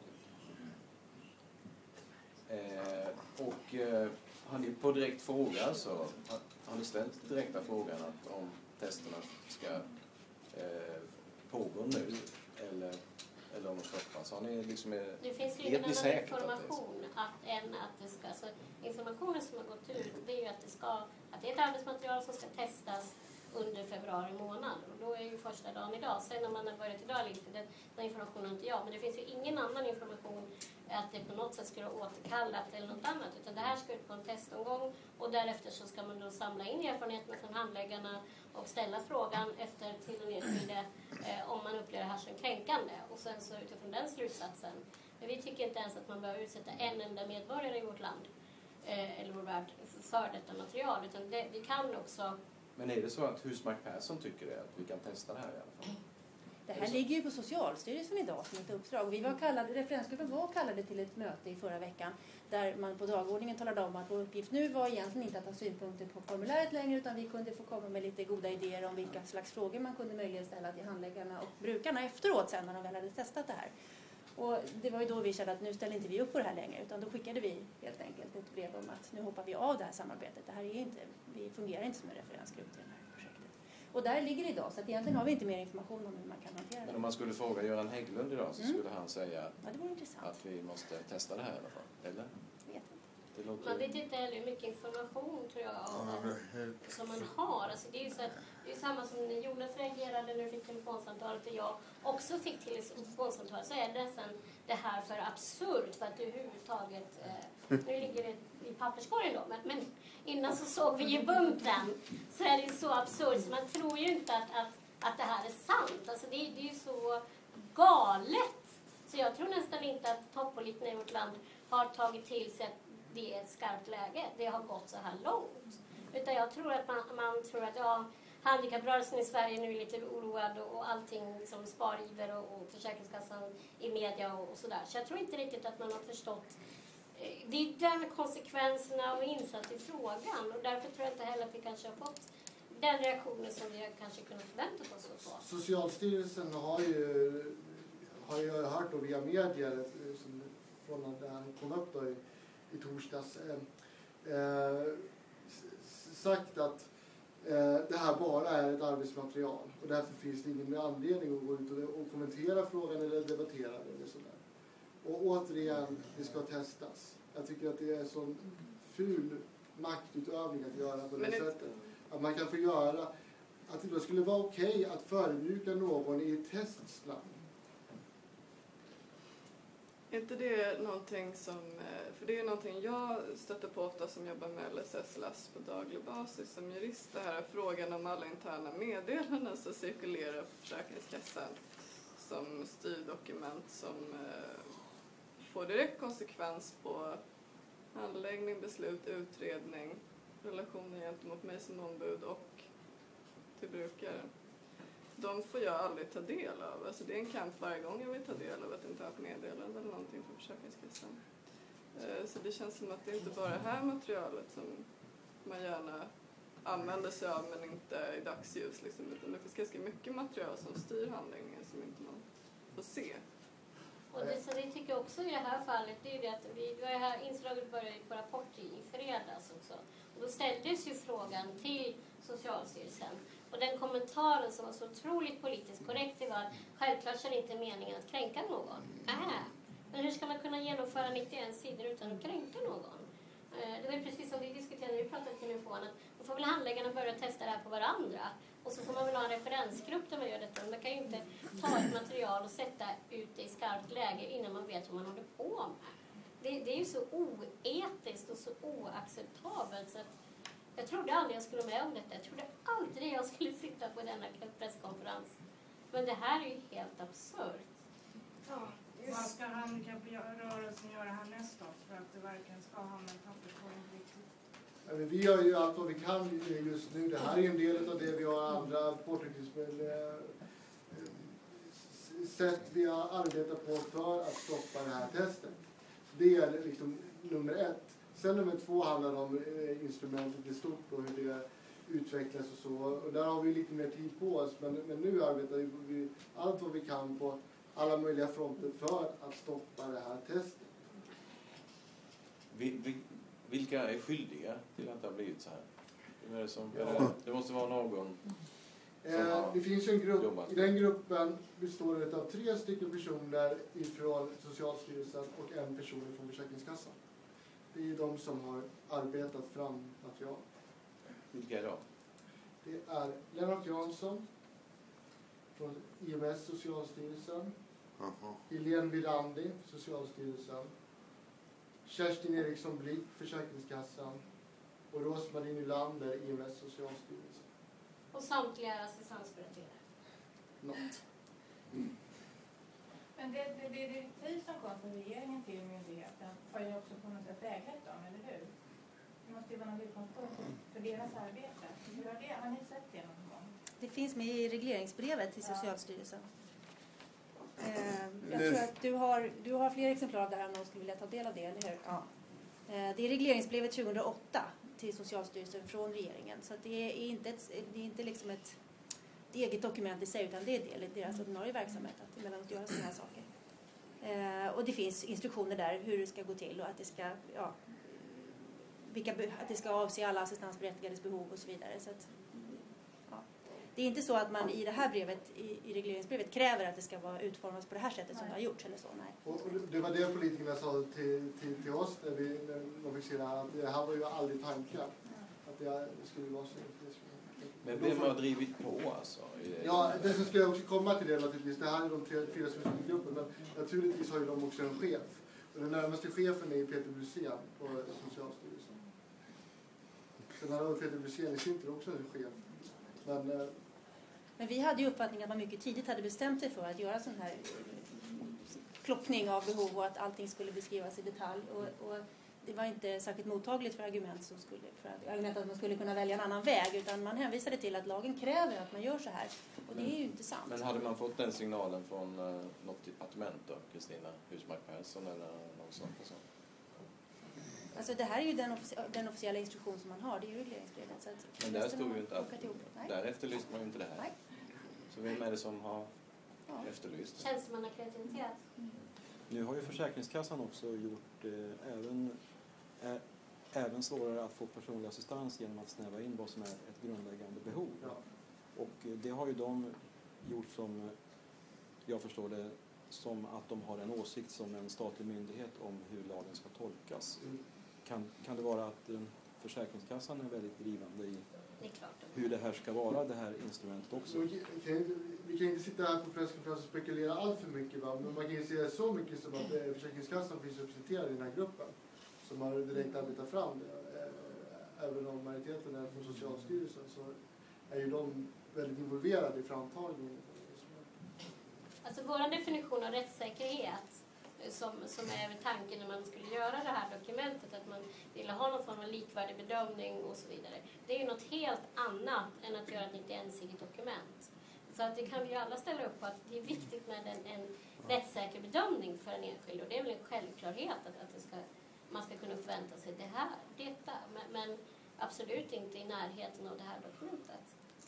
Eh, och eh, har ni på direkt fråga så har, har ni ställt direkta frågan att om testerna ska eh, pågå nu eller, eller om de stoppas? Har ni liksom, är, det finns ju ingen annan information att, att, än att det ska, så informationen som har gått ut, det är ju att det ska, att det är ett arbetsmaterial som ska testas under februari månad. Och då är ju första dagen idag. Sen om man har börjat idag eller inte, den, den informationen har inte jag. Men det finns ju ingen annan information att det på något sätt skulle återkallat eller något annat. Utan det här ska ut på en testomgång. Och därefter så ska man då samla in erfarenheterna från handläggarna och ställa frågan efter till den enskilde eh, om man upplever det här som kränkande. Och sen så utifrån den slutsatsen. Men vi tycker inte ens att man behöver utsätta en enda medborgare i vårt land eh, eller vår värld för detta material. Utan det, vi kan också... Men är det så att Husmark Persson tycker det, att vi kan testa det här i alla fall? Det här ligger ju på Socialstyrelsen idag som ett uppdrag. Vi var kallade, referensgruppen var kallade till ett möte i förra veckan där man på dagordningen talade om att vår uppgift nu var egentligen inte att ha synpunkter på formuläret längre, utan vi kunde få komma med lite goda idéer om vilka slags frågor man kunde möjligen ställa till handläggarna och brukarna efteråt sen när de väl hade testat det här. Och det var ju då vi kände att nu ställer inte vi upp på det här längre, utan då skickade vi helt enkelt ett brev om att nu hoppar vi av det här samarbetet. Det här är inte, vi fungerar inte som en referensgrupp till det här projektet. Och där ligger det idag, så att egentligen har vi inte mer information om hur man kan hantera det. Men om man skulle fråga Göran Hägglund idag så Mm. skulle han säga ja, det vore intressant. att vi måste testa det här i alla fall, eller? Jag vet inte. Det låter... Man vet inte heller hur mycket information tror jag om, som man har. Alltså det är ju så att, det är samma som när Jonas reagerade när du fick telefonsamtalet och jag också fick telefonsamtalet, så är det nästan det här för absurt för att du överhuvudtaget, eh, nu ligger det i papperskorgen då, men, men innan så såg vi ju bunten, så är det ju så absurt så man tror ju inte att, att, att det här är sant. Alltså det, det är ju så galet. Så jag tror nästan inte att toppolitikerna i vårt land har tagit till sig att det är ett skarpt läge. Det har gått så här långt. Utan jag tror att man, man tror att ja, handikapprörelsen i Sverige nu är lite oroad och allting liksom spariver och, och Försäkringskassan i media och, och sådär. Så jag tror inte riktigt att man har förstått. Eh, det är den konsekvenserna och insatt i frågan. Och därför tror jag inte heller att vi kanske har fått den reaktionen som vi kanske kunnat förvänta oss på. Socialstyrelsen har ju, har ju hört då via medier som, från att det här kom upp då i, i torsdags eh, eh, sagt att eh, det här bara är ett arbetsmaterial och därför finns det ingen anledning att gå ut och, och kommentera frågan eller debattera det eller sådär. Och återigen, det ska testas. Jag tycker att det är sån ful maktutövning att göra på det Men sättet. Att man kan få göra, att det skulle vara okej att förödmjuka någon i ett testslag. Är inte det någonting som, för det är någonting jag stöter på ofta som jobbar med L S S-L A S på daglig basis som jurist, det här frågan om alla interna meddelanden som cirkulerar på Försäkringskassan som styrdokument som får direkt konsekvens på handläggning, beslut, utredning, relationer gentemot mig som ombud och till brukaren. De får jag aldrig ta del av. Alltså det är en kamp varje gång jag vill ta del av ett internt meddelande eller någonting från Försäkringskassan. Så det känns som att det inte bara är det här materialet som man gärna använder sig av men inte i dagsljus. Liksom, utan det finns ganska mycket material som styr handläggningen som inte man får se. Och det, så det tycker jag också i det här fallet, det är ju det att vi, det här inslaget började på Rapport i, i fredags också. Och då ställdes ju frågan till Socialstyrelsen. Och den kommentaren som var så otroligt politiskt korrekt det var att självklart är det inte meningen att kränka någon. Äh. Men hur ska man kunna genomföra nittioen sidor utan att kränka någon? Det var ju precis som vi diskuterade när vi pratade i telefon att då får väl handläggarna börja testa det här på varandra. Och så får man väl ha en referensgrupp där man gör detta. Man kan ju inte ta ett material och sätta ut det i skarpt läge innan man vet vad man håller på med. Det, det är ju så oetiskt och så oacceptabelt så att jag trodde aldrig jag skulle med om detta. Jag trodde aldrig jag skulle sitta på denna presskonferens. Men det här är ju helt absurt. Ja, vad ska handikapprörelsen göra härnäst då? För att det verkligen ska hamna i papperskorgen riktigt? Ja, men vi gör ju allt vad vi kan just nu. Det här är en del av det vi har andra påtryckningssätt vi har arbetat på för att stoppa det här testet. Det är liksom nummer ett. Sen nummer två handlar om instrumentet i stort och hur det utvecklas och så. Och där har vi lite mer tid på oss. Men, men nu arbetar vi allt vad vi kan på alla möjliga fronter för att stoppa det här testet. Vi, vi, vilka är skyldiga till att det har blivit så här? Vem är det, som, är det, det måste vara någon som eh, har Det finns ju en grupp. jobbat. I den gruppen består det av tre stycken personer ifrån Socialstyrelsen och en person från Försäkringskassan. Det är de som har arbetat fram material. Vilka är de? Det är Lennart Jansson från I M S Socialstyrelsen. Jaha. Helene Virandi, Socialstyrelsen. Kerstin Eriksson Blick, Försäkringskassan. Och Rosmarie Nylander, I M S Socialstyrelsen. Och samtliga assistansberättigade. Något. Mm. Men det, det, det direktiv som kom från regeringen till myndigheten har ju också på något sätt väglett dem, eller hur? Det måste ju vara någon utgångspunkt för deras arbete. Hur har, det, har ni sett det någon gång? Det finns med i regleringsbrevet till Socialstyrelsen. Eh, jag Det- tror att du har, du har fler exemplar av det här om någon skulle vilja ta del av det, eller hur? Ja. Eh, det är regleringsbrevet tjugohundraåtta till Socialstyrelsen från regeringen. Så att det är inte, ett, det är inte liksom ett, ett eget dokument i sig, utan det är del i deras ordinarie verksamhet att emellanåt göra sådana här saker. Eh, och det finns instruktioner där hur det ska gå till och att det ska, ja, vilka, be- att det ska avse alla assistansberättigades behov och så vidare. Så att, ja. det är inte så att man i det här brevet, i, i regleringsbrevet kräver att det ska vara utformas på det här sättet som det har gjorts eller så. Nej. Och, och det var det politikerna sa till, till, till oss när vi, när vi ser det här, att det här var ju aldrig tanken. Att det skulle vara så. Men vem har drivit på alltså? Ja, det som skulle jag också komma till det naturligtvis. Det här är de tre, fyra som är i gruppen. Men naturligtvis har ju de också en chef. Och den närmaste chefen är ju Peter Brusén på Socialstyrelsen. Sen har Peter Brusén i sin tur också en chef. Men, eh, Men vi hade ju uppfattningen att man mycket tidigt hade bestämt sig för att göra sån här klockning av behov och att allting skulle beskrivas i detalj. Och, och det var inte särskilt mottagligt för argument, som skulle, för att, argument att man skulle kunna välja en annan väg, utan man hänvisade till att lagen kräver att man gör så här. Och det är ju inte sant. Men hade man fått den signalen från uh, något departement då, Kristina Husmark Persson eller någon sån person? Alltså det här är ju den, offic- den officiella instruktion som man har, det är ju regleringsbrevet. Så att Men där stod ju inte att, Nej. där efterlyste man ju inte det här. Nej. Så vem är det som har Ja. efterlyst det? Tjänstemannakreativitet. Mm. Nu har ju Försäkringskassan också gjort eh, även, eh, även svårare att få personlig assistans genom att snäva in vad som är ett grundläggande behov. ja. Och eh, det har ju de gjort som, eh, jag förstår det, som att de har en åsikt som en statlig myndighet om hur lagen ska tolkas. Mm. Kan, kan det vara att eh, Försäkringskassan är väldigt drivande i Det är klart. hur det här ska vara, det här instrumentet också? Vi kan, inte, vi kan inte sitta här på presskonferens och spekulera allt för mycket, va? Men man kan ju säga så mycket som att eh, Försäkringskassan finns representerad i den här gruppen som har direkt arbetat fram det. Eh, Även om majoriteten är från Socialstyrelsen så är ju de väldigt involverade i framtagningen. Alltså vår definition av rättssäkerhet som, som är tanken när man skulle göra det här dokumentet, att man ville ha någon form av likvärdig bedömning och så vidare. Det är ju något helt annat än att göra ett nittioensidigt dokument. Så att det kan vi ju alla ställa upp på, att det är viktigt med en, en rättssäker bedömning för en enskild. Och det är väl en självklarhet att, att det ska, man ska kunna förvänta sig det här, detta. Men, men absolut inte i närheten av det här dokumentet.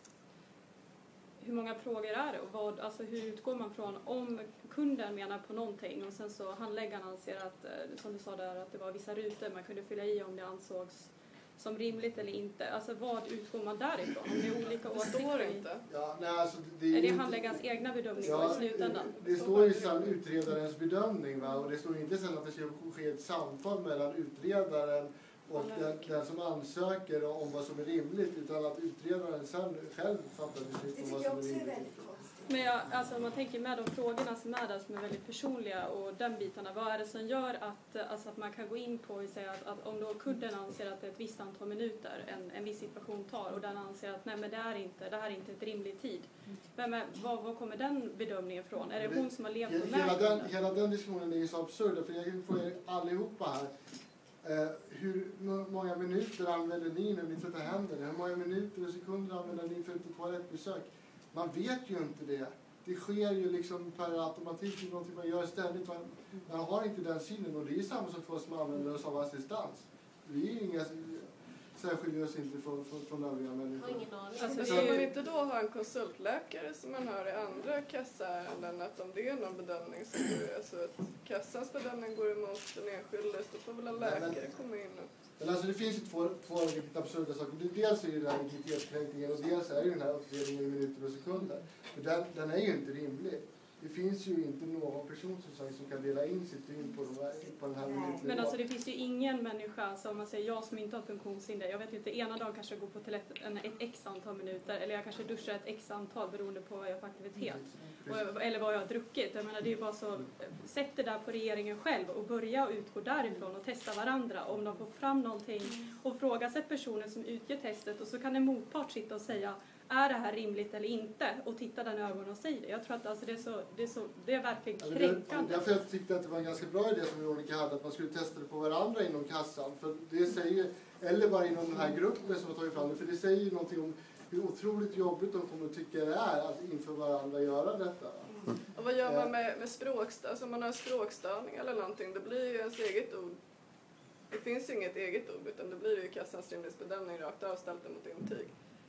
Hur många frågor är det och vad, alltså hur utgår man från om kunden menar på någonting och sen så handläggaren anser att, som du sa där, att det var vissa rutor man kunde fylla i om det ansågs som rimligt eller inte. Alltså vad utgår man därifrån? Om det är olika åsikter i? inte. Ja, nej, alltså, det Är det inte- handläggarens egna bedömning Ja, i slutändan? Det, det står ju sen utredarens bedömning, va? Och det står inte sen att det ska ske ett samtal mellan utredaren och den, den som ansöker om vad som är rimligt, utan att utredaren sen själv fattar beslut Det om tycker vad jag som är också är rimligt. väldigt konstigt. Men jag, alltså, man tänker med de frågorna som är där som är väldigt personliga och den bitarna. Vad är det som gör att, alltså, att man kan gå in på och säga att, att om då kudden anser att det är ett visst antal minuter en, en viss situation tar och den anser att nej men det är inte, det här är inte ett rimlig tid. Vem är, vad, vad kommer den bedömningen ifrån? Är det hon som har levt på Hela med den, kunden? hela den diskussionen är ju så absurd, för jag får er allihopa här. Eh, hur många minuter använder ni när ni tvättar händerna? Hur många minuter och sekunder använder ni för ett toalettbesök? Man vet ju inte det. Det sker ju liksom per automatik, det är någonting man gör ständigt. Man, man har inte den synen, och det är samma som för oss som använder oss av assistans. Vi är ju inga, särskiljer oss inte från, från, från övriga Jag har människor. ingen aning. Alltså, Men det ska är man ju- inte då ha en konsultläkare som man har i andra kassaärenden, att om det är någon bedömning som går, alltså att kassans bedömning går emot den enskilde, så får väl en Nej, men- läkare komma in och... Men alltså det finns ju två, två riktigt absurda saker. Det- Dels är det den här integritetskränkningen och dels är det den här uppdelningen i minuter och sekunder. För den, den är ju inte rimlig. Det finns ju inte någon person som, sagt, som kan dela in sitt dygn på, de här, på den här minuten. Men alltså det finns ju ingen människa som man säger, jag som inte har funktionshinder, jag vet inte, ena dagen kanske jag går på toaletten en- ett x antal minuter eller jag kanske duschar ett x antal beroende på vad jag har för aktivitet. Och, eller vad jag har druckit. Jag menar, det är ju bara så, sätt det där på regeringen själv och börja utgå därifrån och testa varandra. Om de får fram någonting och frågasätt personen som utgör testet och så kan en motpart sitta och säga, är det här rimligt eller inte? Och titta den i ögonen och säga det. Jag tror att alltså, det, är så, det, är så, det är verkligen Ja, men kränkande. det, därför jag tyckte att det var en ganska bra idé som Veronica hade, att man skulle testa det på varandra inom kassan. För det säger, eller bara inom den här gruppen som har tagit fram det, för det säger ju någonting om hur otroligt jobbigt de kommer att tycka det är att inför varandra göra detta. Och vad gör man med, med språkstörning? Alltså om man har språkstörning eller någonting, det blir ju ens eget ord. Det finns ju inget eget ord, utan det blir ju kassans rimlighetsbedömning rakt av ställt mot intyg.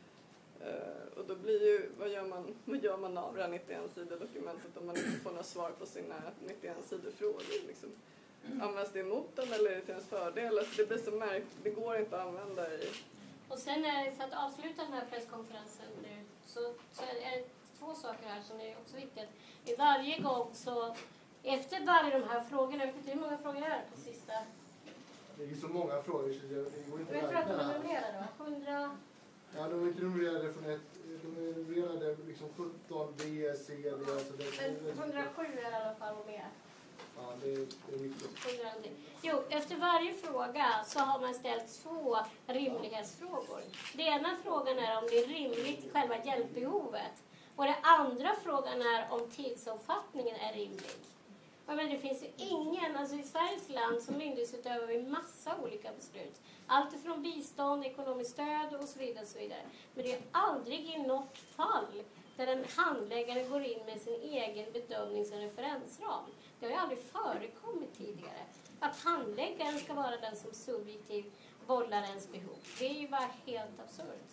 Uh, och då blir ju, vad gör man, vad gör man av det här nittioen-sidiga dokumentet om man inte får några svar på sina nittioen-sidor frågor? Liksom. Används det emot dem eller är det till ens fördel? Alltså det blir så märkligt, det går inte att använda i... Och sen eh, för att avsluta den här presskonferensen nu så, så är det två saker här som är också viktigt. I varje gång så, efter varje de här frågorna, jag vet inte hur många frågor är det på sista? Det är så många frågor så det det går inte Jag att tror att de räkna är här. numrerade va? hundra... Ja, de är inte numrerade från ett, de är numrerade liksom sjutton, B, C, D, alltså det, Men hundrasju är i alla fall mer. Ja, det är, det är mycket. Jo, efter varje fråga så har man ställt två rimlighetsfrågor. Den ena frågan är om det är rimligt själva hjälpbehovet. Och den andra frågan är om tidsomfattningen är rimlig. Men det finns ju ingen, alltså i Sveriges land som myndighetsutövar vi massa olika beslut. Allt ifrån bistånd, ekonomiskt stöd och så vidare. Och så vidare. Men det är aldrig i något fall där en handläggare går in med sin egen bedömnings- och referensram. Det har ju aldrig förekommit tidigare. Att handläggaren ska vara den som subjektivt bollar ens behov. Det är ju bara helt absurt.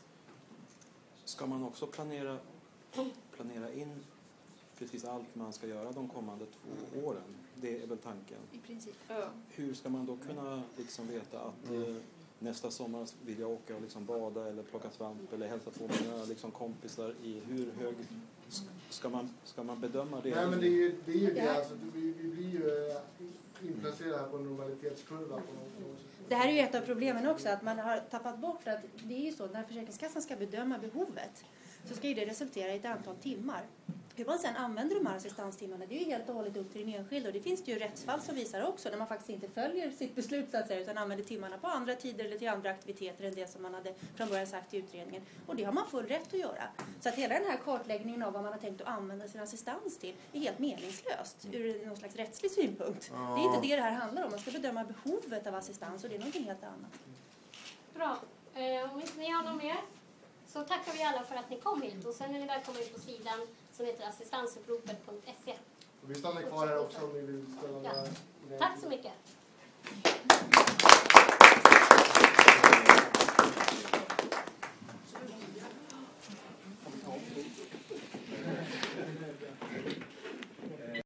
Ska man också planera, planera in precis allt man ska göra de kommande två åren? Det är väl tanken. I princip. Ja. Hur ska man då kunna liksom veta att eh, nästa sommar vill jag åka och liksom bada eller plocka svamp eller hälsa på mina liksom kompisar i hur hög ska man, ska man bedöma det? Nej, men det är ju det. Är ju det. Alltså, vi, vi blir ju äh, inplacerade här på en normalitetskurva. På något. Det här är ju ett av problemen också, att man har tappat bort att det är ju så när Försäkringskassan ska bedöma behovet så ska ju det resultera i ett antal timmar. Hur man sedan använder de här assistanstimmarna, det är ju helt och hållet upp till den enskilda. Och det finns det ju rättsfall som visar också, när man faktiskt inte följer sitt beslut så att säga, utan använder timmarna på andra tider eller till andra aktiviteter än det som man hade från början sagt i utredningen. Och det har man full rätt att göra. Så att hela den här kartläggningen av vad man har tänkt att använda sin assistans till är helt meningslöst ur någon slags rättslig synpunkt. Ja. Det är inte det det här handlar om. Man ska bedöma behovet av assistans och det är någonting helt annat. Bra. Eh, om inte ni har något mer så tackar vi alla för att ni kom hit. Och sen är ni välkomna in på sidan som heter assistansuppropet punkt se. Och vi stannar kvar här också om ni vill ställa Ja. några... Tack så mycket.